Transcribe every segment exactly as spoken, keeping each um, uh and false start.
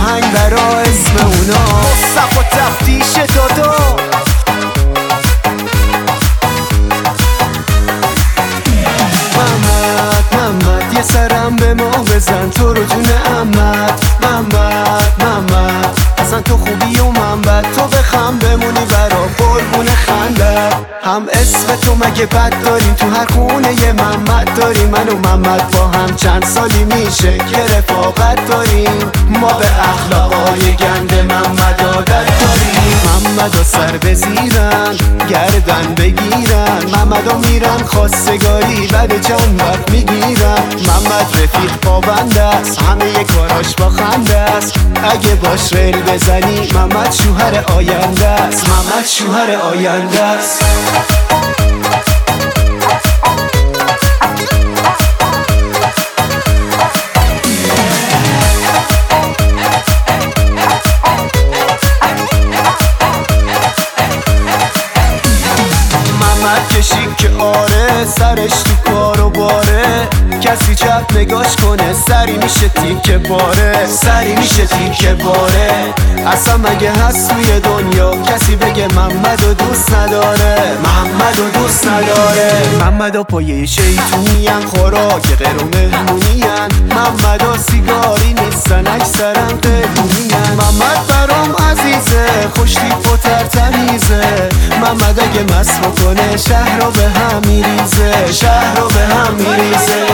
آهنگ برا اسم اونا مصطفی تفتیش دادا. محمد محمد یه سرم به ما بزن تو رو جون عمت. محمد محمد اصلا تو خوبی و من بد، تو بخم بمونی برا قربون خندت. هم اسم تو مگه بد داریم تو هر خونه یه محمد داریم. من و محمد با هم چند سالی میشه که رفاقت داریم. ما به اخلاقای گند محمد عادت داریم. محمد سر بزیرن گردن بگیرن، محمد میرن خواستگاری بعد چند وقت میگیرن. محمد رفیق پابند است همه ی کاراش با خنده است. اگه باش ریل بزنی محمد شوهر آینده است. محمد شوهر آینده است. محمد کشی که آره سرش تو کار و باره، کسی چپ نگاش کنه سری میشه تیکه باره. سری میشه تیکه باره. اصلا مگه هست توی دنیا کسی بگه محمد و دوست نداره؟ محمد و دوست نداره. محمد و پایه شیطونین خوراک غیر و مهمونین. محمد و سیگاری نیستن اکثرا قیمونین. محمد برام عزیزه خوش تیپ و ترتمیزه. محمد اگه مست بکنه شهر رو به هم میریزه. شهر رو به هم میریزه.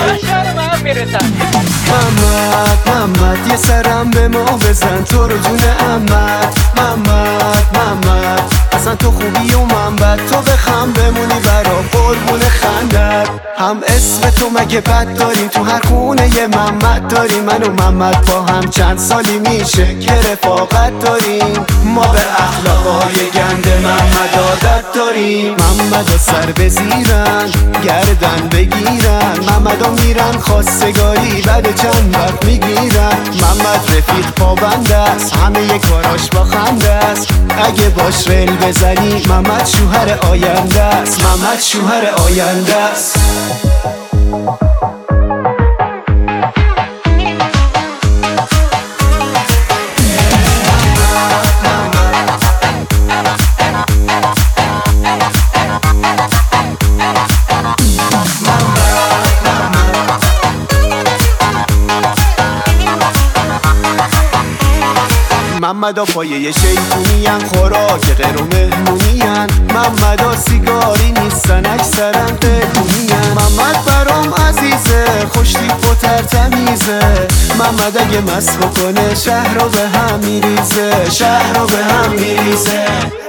محمد محمد یه سرم به ما بزن تو رو جون عمت. محمد محمد اصلا تو خوبی و من بد، تو بخم بمونی برا قربون خندت. هم اسم تو مگه بد داریم تو هر خونه یه محمد داریم. من و محمد با هم چند سالی میشه که رفاقت داریم. ما به اخلاقای گند محمد عادت داریم. محمد سر بزیرن گردن بگیرن، محمد میرن خواستگاری بعد چند وقت میگیرن. محمد رفیق پابند است همه ی کاراش با خنده است. اگه باش ریل بزنی محمد شوهر آینده است. محمد شوهر آینده است. محمد ها پایه شیطونین خوراک غیر و مهمونین. محمد ها سیگاری نیستن اکثرا قیمونین. محمد برام عزیزه خوش تیپ و ترتمیزه. محمد اگه مست بکنه شهر رو به هم میریزه. شهر رو به هم میریزه.